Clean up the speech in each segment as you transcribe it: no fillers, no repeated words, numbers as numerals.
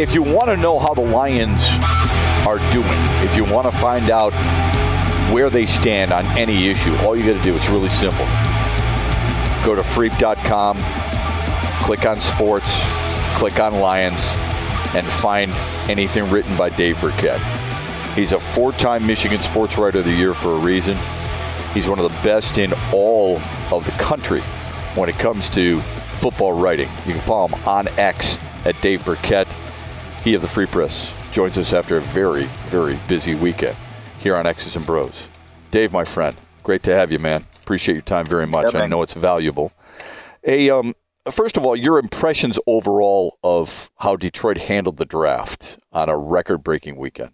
If you want to know how the Lions are doing, if you want to find out where they stand on any issue, all you got to do, it's really simple. Go to freep.com, click on sports, click on Lions, and find anything written by Dave Birkett. He's a 4-time Michigan Sports Writer of the Year for a reason. He's one of the best in all of the country when it comes to football writing. You can follow him on X at Dave Birkett. He of the Free Press joins us after a very, very busy weekend here on X's and Bros. Dave, my friend, great to have you, man. Appreciate your time very much. I know it's valuable. First of all, your impressions overall of how Detroit handled the draft on a record-breaking weekend.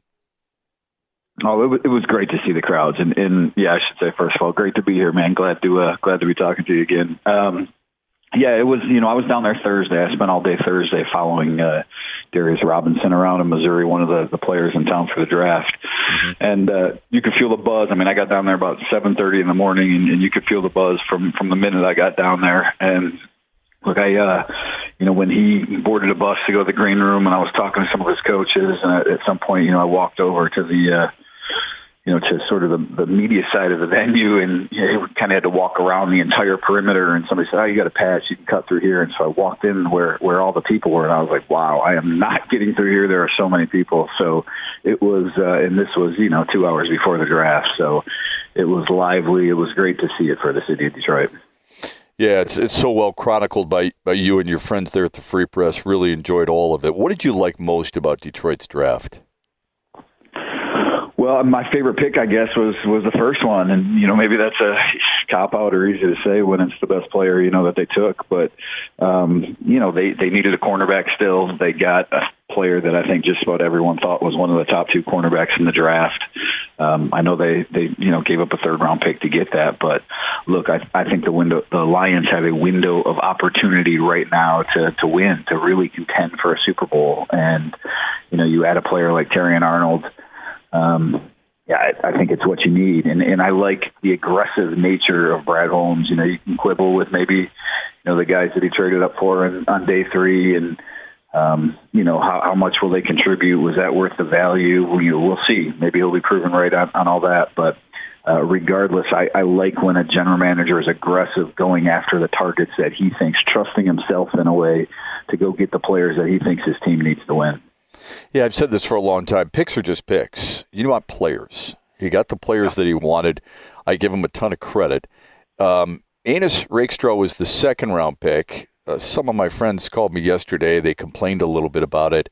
Oh, it was great to see the crowds, and yeah, I should say first of all, great to be here, man. Glad to be talking to you again. Yeah, it was. I was down there Thursday. I spent all day Thursday following Darius Robinson around in Missouri, one of the players in town for the draft, and you could feel the buzz. I mean, I got down there about 7:30 in the morning, and you could feel the buzz from the minute I got down there. And look, when he boarded a bus to go to the green room, and I was talking to some of his coaches, and at some point, I walked over to the to sort of the media side of the venue, and he kind of had to walk around the entire perimeter, and somebody said, "Oh, you got a pass, you can cut through here." And so I walked in where all the people were, and I was like, wow, I am not getting through here. There are so many people. So it was, and this was, 2 hours before the draft. So it was lively. It was great to see it for the city of Detroit. Yeah, it's so well chronicled by you and your friends there at the Free Press. Really enjoyed all of it. What did you like most about Detroit's draft? Well, my favorite pick, I guess, was the first one. And, maybe that's a cop-out or easy to say when it's the best player, that they took. But, they needed a cornerback still. They got a player that I think just about everyone thought was one of the top 2 cornerbacks in the draft. I know they gave up a third-round pick to get that. But, look, I think the Lions have a window of opportunity right now to win, to really contend for a Super Bowl. And, you add a player like Terrion Arnold. I think it's what you need. And I like the aggressive nature of Brad Holmes. You can quibble with maybe, the guys that he traded up for on day 3 and, how much will they contribute? Was that worth the value? We'll see. Maybe he'll be proven right on all that. But regardless, I like when a general manager is aggressive, going after the targets that he thinks, trusting himself in a way to go get the players that he thinks his team needs to win. Yeah, I've said this for a long time. Picks are just picks. You want players. He got the players that he wanted. I give him a ton of credit. Enos Rakestraw was the second-round pick. Some of my friends called me yesterday. They complained a little bit about it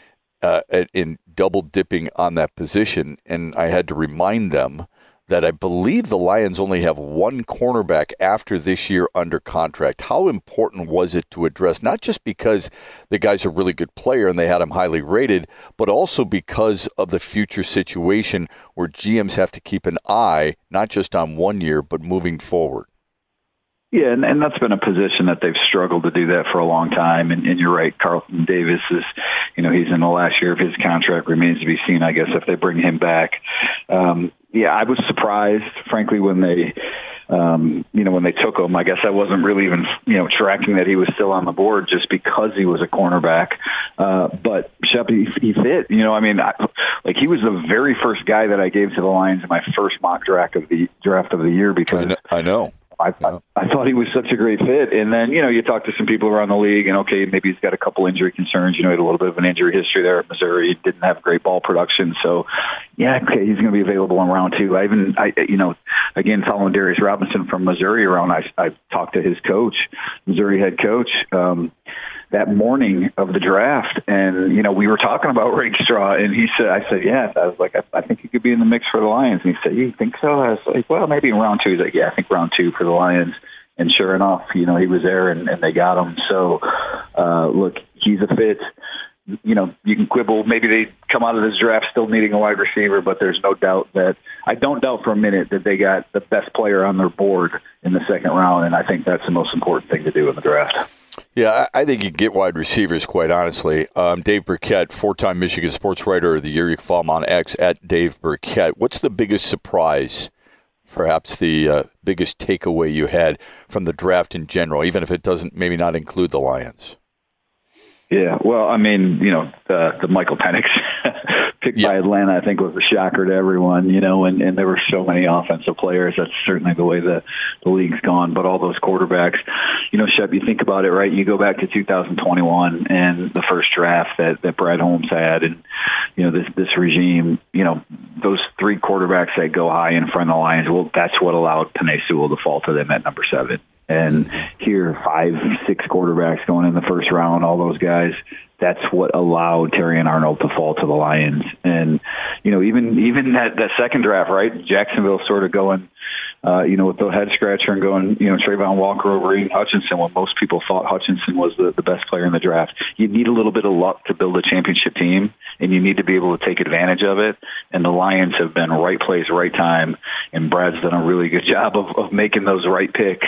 in double-dipping on that position, and I had to remind them that I believe the Lions only have one cornerback after this year under contract. How important was it to address, not just because the guy's a really good player and they had him highly rated, but also because of the future situation where GMs have to keep an eye, not just on 1 year, but moving forward? Yeah, and that's been a position that they've struggled to do that for a long time. And you're right, Carlton Davis is, he's in the last year of his contract, remains to be seen, I guess, if they bring him back. Yeah, I was surprised, frankly, when they, when they took him. I guess I wasn't really even, tracking that he was still on the board just because he was a cornerback. But Shep, he fit. He was the very first guy that I gave to the Lions in my first mock draft of the year because I know. I thought he was such a great fit. And then, you talk to some people around the league and, okay, maybe he's got a couple injury concerns. He had a little bit of an injury history there at Missouri. He didn't have great ball production. So, yeah, okay, he's going to be available in round 2. Again, following Darius Robinson from Missouri around, I talked to his coach, Missouri head coach, that morning of the draft. And, we were talking about Rakestraw, and I said, yes. I was like, I think he could be in the mix for the Lions. And he said, you think so? I was like, well, maybe in round 2. He's like, yeah, I think round 2 for the Lions. And sure enough, he was there and they got him. So, look, he's a fit. You can quibble. Maybe they come out of this draft still needing a wide receiver, but there's no doubt that I don't doubt for a minute that they got the best player on their board in the second round. And I think that's the most important thing to do in the draft. Yeah, I think you get wide receivers, quite honestly. Dave Birkett, 4-time Michigan Sports Writer of the Year. You can follow him on X at Dave Birkett. What's the biggest surprise, perhaps the biggest takeaway you had from the draft in general, even if it doesn't maybe not include the Lions? Yeah, well, I mean, the Michael Penix pick by Atlanta, I think, was a shocker to everyone, and there were so many offensive players. That's certainly the way the league's gone. But all those quarterbacks, Shep, you think about it, right? You go back to 2021 and the first draft that Brad Holmes had, and, this regime, those three quarterbacks that go high in front of the Lions, well, that's what allowed Penei Sewell to fall to them at number 7. And here, 5, 6 quarterbacks going in the first round, all those guys, that's what allowed Terrion Arnold to fall to the Lions. And, even that second draft, right, Jacksonville sort of going, with the head scratcher and going, Trayvon Walker over Aiden Hutchinson, when most people thought Hutchinson was the best player in the draft. You need a little bit of luck to build a championship team, and you need to be able to take advantage of it. And the Lions have been right place, right time, and Brad's done a really good job of making those right picks.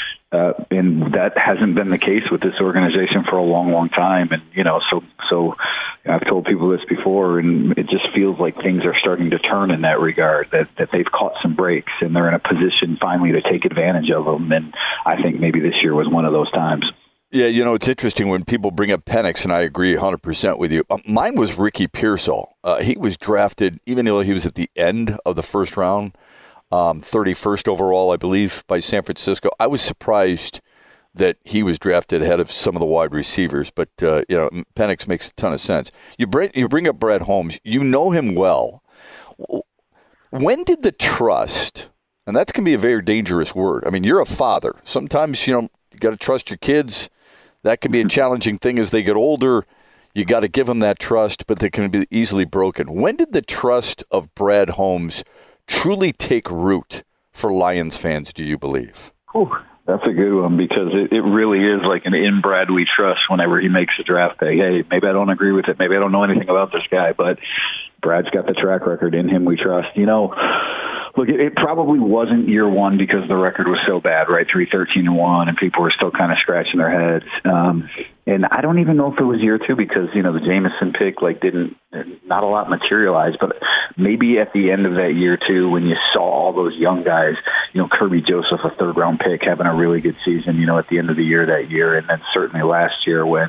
And that hasn't been the case with this organization for a long, long time. And, so I've told people this before, and it just feels like things are starting to turn in that regard, that they've caught some breaks and they're in a position finally to take advantage of them. And I think maybe this year was one of those times. Yeah, it's interesting when people bring up Penix, and I agree 100% with you. Mine was Ricky Pearsall. He was drafted, even though he was at the end of the first round, 31st overall, I believe, by San Francisco. I was surprised that he was drafted ahead of some of the wide receivers, but Penix makes a ton of sense. You bring up Brad Holmes. You know him well. When did the trust, and that can be a very dangerous word. I mean, you're a father. Sometimes, you got to trust your kids. That can be a challenging thing as they get older. You got to give them that trust, but they can be easily broken. When did the trust of Brad Holmes truly take root for Lions fans, do you believe? That's a good one, because it really is like an in Brad we trust whenever he makes a draft pick. Hey, maybe I don't agree with it. Maybe I don't know anything about this guy, but Brad's got the track record. In him we trust. Look, it probably wasn't year one because the record was so bad, right? 3-13-1, and people were still kind of scratching their heads. And I don't even know if it was year two because, the Jameson pick, not a lot materialized. But maybe at the end of that year two, when you saw all those young guys, Kirby Joseph, a third-round pick, having a really good season, at the end of the year that year. And then certainly last year when,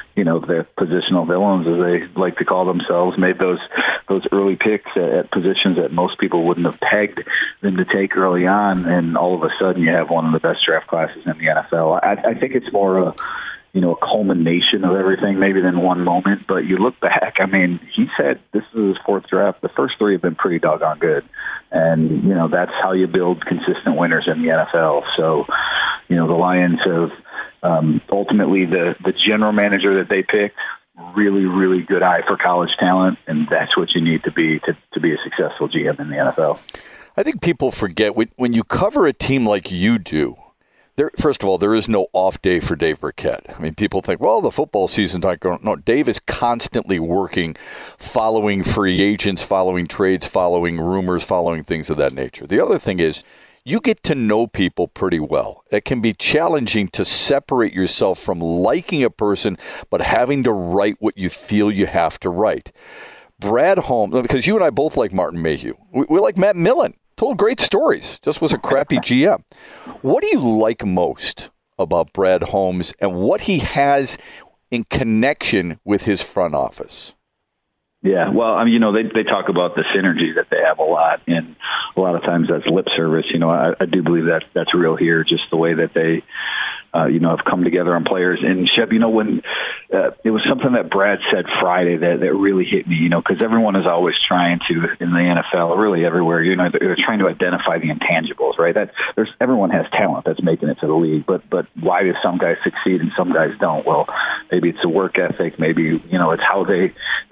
the positional villains, as they like to call themselves, made those early picks at positions that most people wouldn't have pegged them to take early on, and all of a sudden you have one of the best draft classes in the NFL. I think it's more a culmination of everything maybe than one moment, but you look back, he said this is his 4th draft. The first 3 have been pretty doggone good, and, that's how you build consistent winners in the NFL. So, the Lions have ultimately the general manager that they picked, really, really good eye for college talent, and that's what you need to be a successful GM in the NFL. I think people forget when you cover a team like you do. First of all, there is no off day for Dave Birkett. People think, well, the football season's not going. No, Dave is constantly working, following free agents, following trades, following rumors, following things of that nature. The other thing is, you get to know people pretty well. It can be challenging to separate yourself from liking a person, but having to write what you feel you have to write. Brad Holmes, because you and I both like Martin Mayhew. We like Matt Millen. Told great stories. Just was a crappy GM. What do you like most about Brad Holmes and what he has in connection with his front office? Yeah, well, they talk about the synergy that they have a lot, and a lot of times that's lip service. I do believe that's real here, just the way that they, have come together on players. And Shep, when it was something that Brad said Friday that really hit me, because everyone is always trying to, in the NFL, really everywhere, they're trying to identify the intangibles, right? Everyone has talent that's making it to the league, but why do some guys succeed and some guys don't? Well, maybe it's a work ethic, maybe, it's how they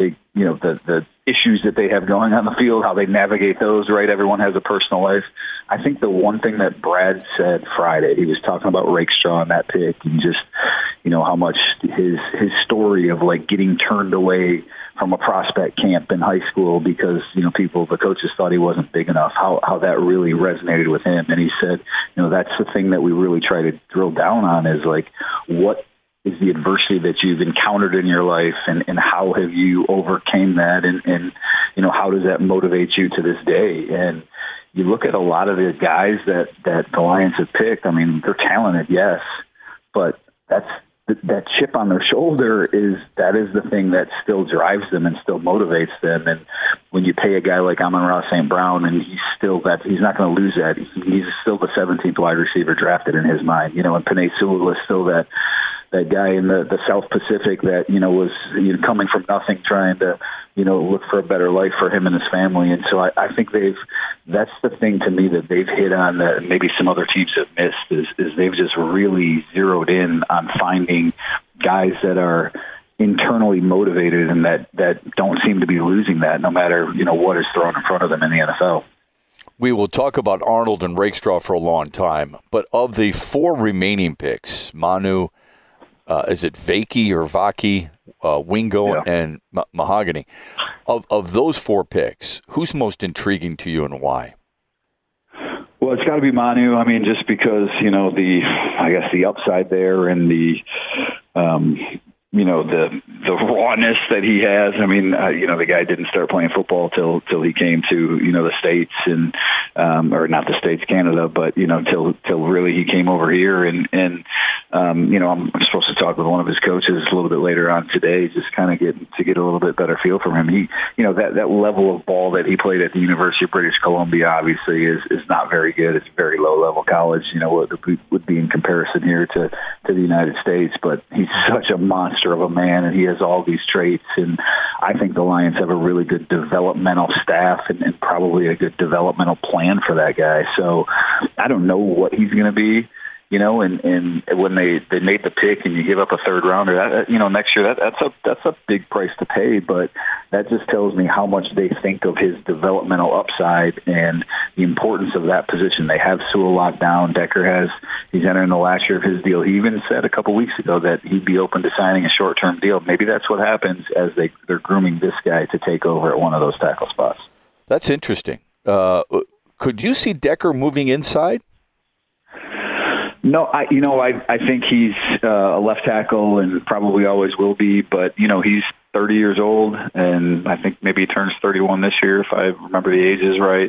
the issues that they have going on the field, how they navigate those, right? Everyone has a personal life. I think the one thing that Brad said Friday, he was talking about Rakestraw and that pick, and just, how much his story of getting turned away from a prospect camp in high school because, the coaches thought he wasn't big enough, how that really resonated with him. And he said, that's the thing that we really try to drill down on is what is the adversity that you've encountered in your life, and how have you overcame that, and how does that motivate you to this day? And you look at a lot of the guys that the Lions have picked. They're talented, yes, but that's that chip on their shoulder that is the thing that still drives them and still motivates them. And when you pay a guy like Amon-Ra St. Brown, and he's not going to lose that. He's still the 17th wide receiver drafted in his mind. And Penei Sewell is still that guy in the South Pacific that, was coming from nothing, trying to, look for a better life for him and his family. And so I think that's the thing to me that they've hit on that maybe some other teams have missed is they've just really zeroed in on finding guys that are internally motivated and that don't seem to be losing that no matter, what is thrown in front of them in the NFL. We will talk about Arnold and Rakestraw for a long time, but of the 4 remaining picks, Manu, is it Vaki or Vaki, Wingo, and Mahogany? Of those 4 picks, who's most intriguing to you and why? Well, it's got to be Manu. I mean, just because, the upside there and the rawness that he has. I mean, the guy didn't start playing football till he came to, the States and, or not the States, Canada, but, till really he came over here and I'm supposed to talk with one of his coaches a little bit later on today, just kind of get a little bit better feel from him. He, that level of ball that he played at the University of British Columbia obviously is not very good. It's very low level college, what would be in comparison here to the United States, but he's such a monster of a man and he has all these traits. And I think the Lions have a really good developmental staff and probably a good developmental plan for that guy. So I don't know what he's going to be. And when they made the pick and you give up a 3rd rounder, next year, that's a big price to pay. But that just tells me how much they think of his developmental upside and the importance of that position. They have Sewell locked down. He's entering the last year of his deal. He even said a couple weeks ago that he'd be open to signing a short-term deal. Maybe that's what happens as they're grooming this guy to take over at one of those tackle spots. That's interesting. Could you see Decker moving inside? No, I think he's a left tackle and probably always will be, but, he's 30 years old, and I think maybe he turns 31 this year, if I remember the ages right.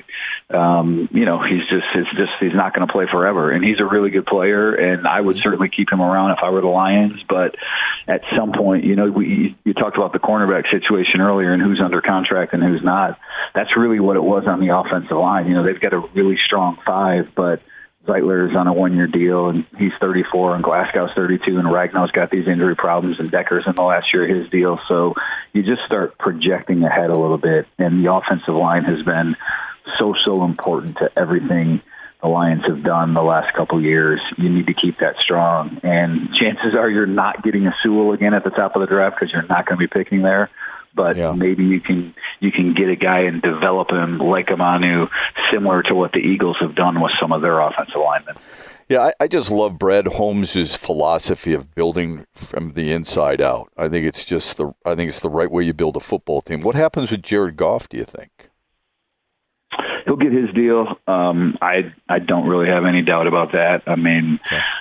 He's not going to play forever, and he's a really good player, and I would certainly keep him around if I were the Lions, but at some point, you talked about the cornerback situation earlier and who's under contract and who's not. That's really what it was on the offensive line. They've got a really strong 5, but Zeitler is on a 1-year deal, and he's 34, and Glasgow's 32, and Ragnow's got these injury problems, and Decker's in the last year of his deal. So you just start projecting ahead a little bit, and the offensive line has been so important to everything the Lions have done the last couple of years. You need to keep that strong, and chances are you're not getting a Sewell again at the top of the draft because you're not going to be picking there. But maybe you can get a guy and develop him like a Manu, similar to what the Eagles have done with some of their offensive linemen. Yeah, I just love Brad Holmes' philosophy of building from the inside out. I think it's the right way you build a football team. What happens with Jared Goff, do you think? He'll get his deal. I don't really have any doubt about that. I mean,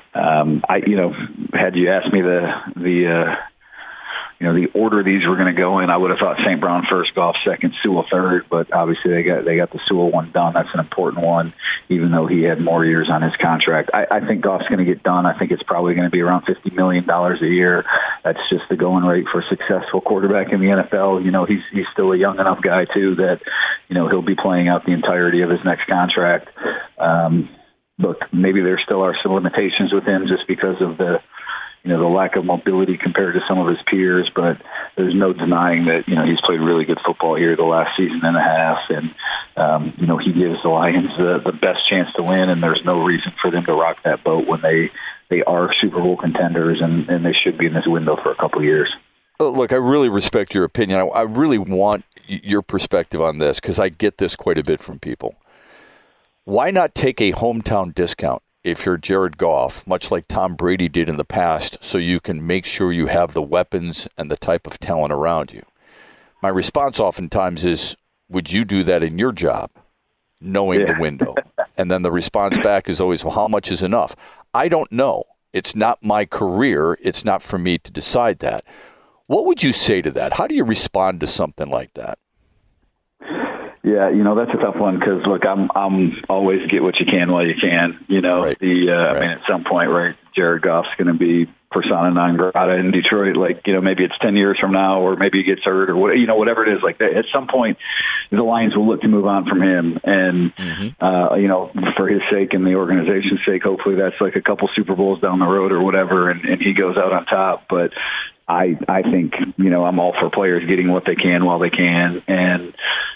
had you asked me the order these were going to go in, I would have thought St. Brown first, Goff second, Sewell third, but obviously they got the Sewell one done. That's an important one, even though he had more years on his contract. I think Goff's going to get done. I think it's probably going to be around $50 million a year. That's just the going rate for a successful quarterback in the NFL. He's still a young enough guy, too, that, he'll be playing out the entirety of his next contract. Look, maybe there still are some limitations with him just because of the lack of mobility compared to some of his peers, but there's no denying that, he's played really good football here the last season and a half. And, he gives the Lions the best chance to win, and there's no reason for them to rock that boat when they are Super Bowl contenders, and they should be in this window for a couple of years. Look, I really respect your opinion. I really want your perspective on this because I get this quite a bit from people. Why not take a hometown discount if you're Jared Goff, much like Tom Brady did in the past, so you can make sure you have the weapons and the type of talent around you? My response oftentimes is, would you do that in your job, knowing the window? And then the response back is always, well, how much is enough? I don't know. It's not my career. It's not for me to decide that. What would you say to that? How do you respond to something like that? Yeah, that's a tough one because, look, I'm always get what you can while you can. Right. I mean, at some point, right, Jared Goff's going to be persona non grata in Detroit. Like, maybe it's 10 years from now, or maybe he gets hurt, or whatever it is. Like that, at some point, the Lions will look to move on from him, and for his sake and the organization's sake, hopefully that's like a couple Super Bowls down the road or whatever, and he goes out on top. But I think, I'm all for players getting what they can while they can. And,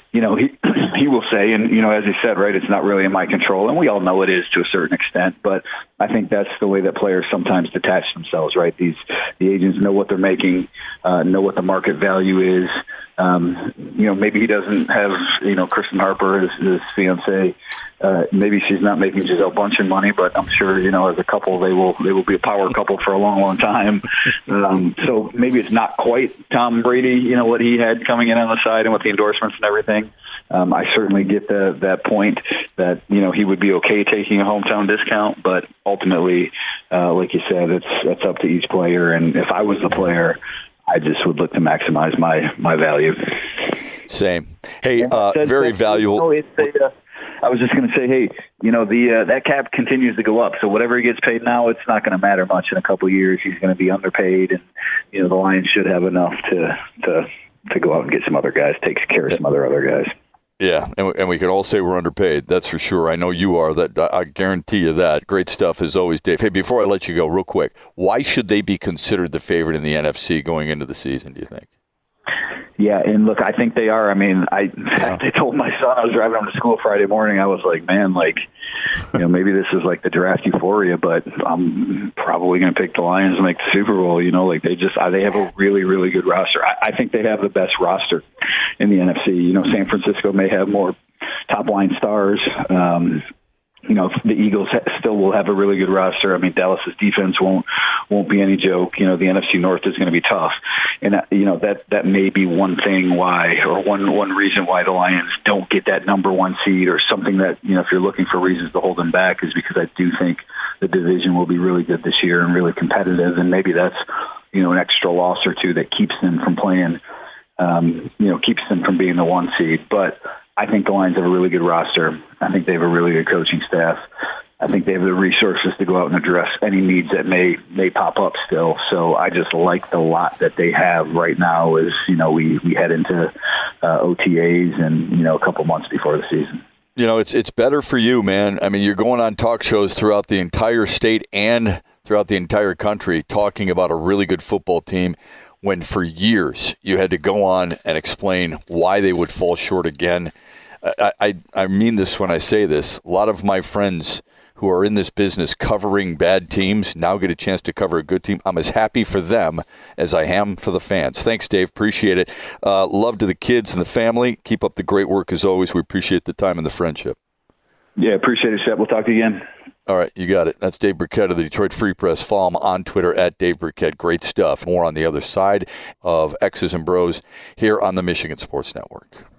he will say, and, as he said, right, it's not really in my control. And we all know it is to a certain extent. But I think that's the way that players sometimes detach themselves, right? The agents know what they're making, know what the market value is. Maybe he doesn't have, Kristen Harper, his fiance. Maybe she's not making Gisele Bundchen money, but I'm sure, as a couple, they will be a power couple for a long, long time. So maybe it's not quite Tom Brady, what he had coming in on the side and with the endorsements and everything. I certainly get that point that, he would be okay taking a hometown discount, but ultimately, like you said, that's up to each player. And if I was the player, I just would look to maximize my value. Same. Hey, very valuable. I was just going to say, hey, that cap continues to go up. So whatever he gets paid now, it's not going to matter much in a couple of years. He's going to be underpaid, and the Lions should have enough to go out and get some other guys, take care of some other guys. Yeah, and we can all say we're underpaid. That's for sure. I know you are. That I guarantee you that. Great stuff as always, Dave. Hey, before I let you go, real quick, why should they be considered the favorite in the NFC going into the season, do you think? Yeah, and look, I think they are. I mean, I told my son, I was driving him to school Friday morning, I was like, man, maybe this is like the draft euphoria, but I'm probably going to pick the Lions to make the Super Bowl. They have a really, really good roster. I think they have the best roster in the NFC. San Francisco may have more top-line stars. The Eagles still will have a really good roster. I mean, Dallas's defense won't be any joke. The NFC North is going to be tough. And, that may be one thing why, or one reason why the Lions don't get that number one seed, or something that, if you're looking for reasons to hold them back, is because I do think the division will be really good this year and really competitive. And maybe that's, an extra loss or two that keeps them from playing, keeps them from being the one seed. But I think the Lions have a really good roster. I think they have a really good coaching staff. I think they have the resources to go out and address any needs that may pop up still. So I just like the lot that they have right now as, we head into OTAs and, a couple months before the season. It's better for you, man. I mean, you're going on talk shows throughout the entire state and throughout the entire country talking about a really good football team, when for years you had to go on and explain why they would fall short again. I mean this when I say this. A lot of my friends who are in this business covering bad teams now get a chance to cover a good team. I'm as happy for them as I am for the fans. Thanks, Dave. Appreciate it. Love to the kids and the family. Keep up the great work as always. We appreciate the time and the friendship. Yeah, appreciate it, Shep. We'll talk again. All right, you got it. That's Dave Birkett of the Detroit Free Press. Follow him on Twitter at Dave Birkett. Great stuff. More on the other side of X's and Bros here on the Michigan Sports Network.